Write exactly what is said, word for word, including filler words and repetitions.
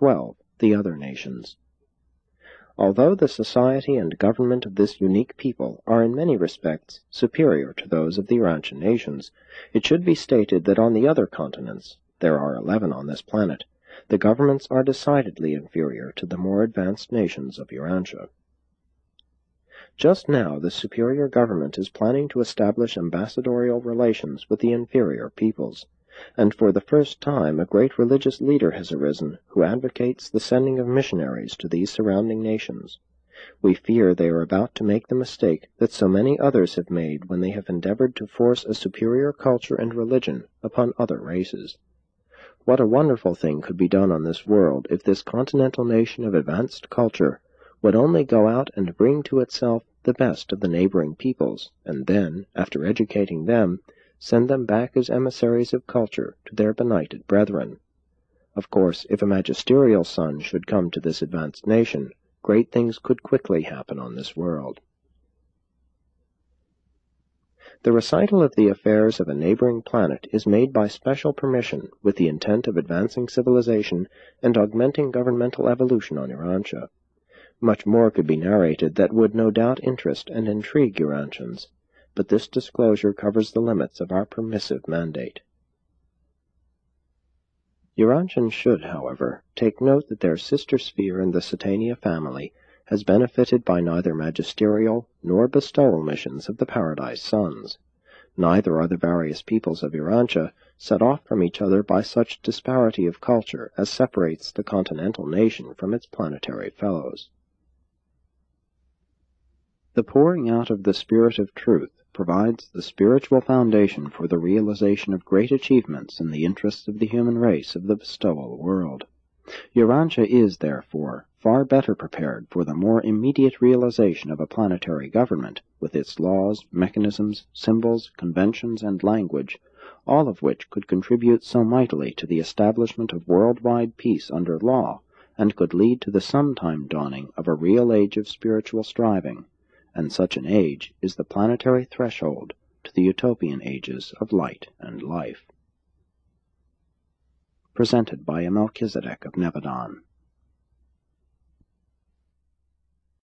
twelve. The other nations. Although the society and government of this unique people are in many respects superior to those of the Urantian nations, it should be stated that on the other continents, there are eleven on this planet, the governments are decidedly inferior to the more advanced nations of Urantia. Just now the superior government is planning to establish ambassadorial relations with the inferior peoples, and for the first time a great religious leader has arisen who advocates the sending of missionaries to these surrounding nations. We fear they are about to make the mistake that so many others have made when they have endeavored to force a superior culture and religion upon other races. What a wonderful thing could be done on this world if this continental nation of advanced culture would only go out and bring to itself the best of the neighboring peoples, and then, after educating them, send them back as emissaries of culture to their benighted brethren. Of course, if a magisterial son should come to this advanced nation, great things could quickly happen on this world. The recital of the affairs of a neighboring planet is made by special permission with the intent of advancing civilization and augmenting governmental evolution on Urantia. Much more could be narrated that would no doubt interest and intrigue Urantians, but this disclosure covers the limits of our permissive mandate. Urantians should, however, take note that their sister sphere in the Satania family has benefited by neither magisterial nor bestowal missions of the Paradise Sons. Neither are the various peoples of Urantia set off from each other by such disparity of culture as separates the continental nation from its planetary fellows. The pouring out of the Spirit of Truth provides the spiritual foundation for the realization of great achievements in the interests of the human race of the bestowal world. Urantia is, therefore, far better prepared for the more immediate realization of a planetary government, with its laws, mechanisms, symbols, conventions, and language, all of which could contribute so mightily to the establishment of worldwide peace under law, and could lead to the sometime dawning of a real age of spiritual striving, and such an age is the planetary threshold to the utopian ages of light and life. Presented by a Melchizedek of Nebadon.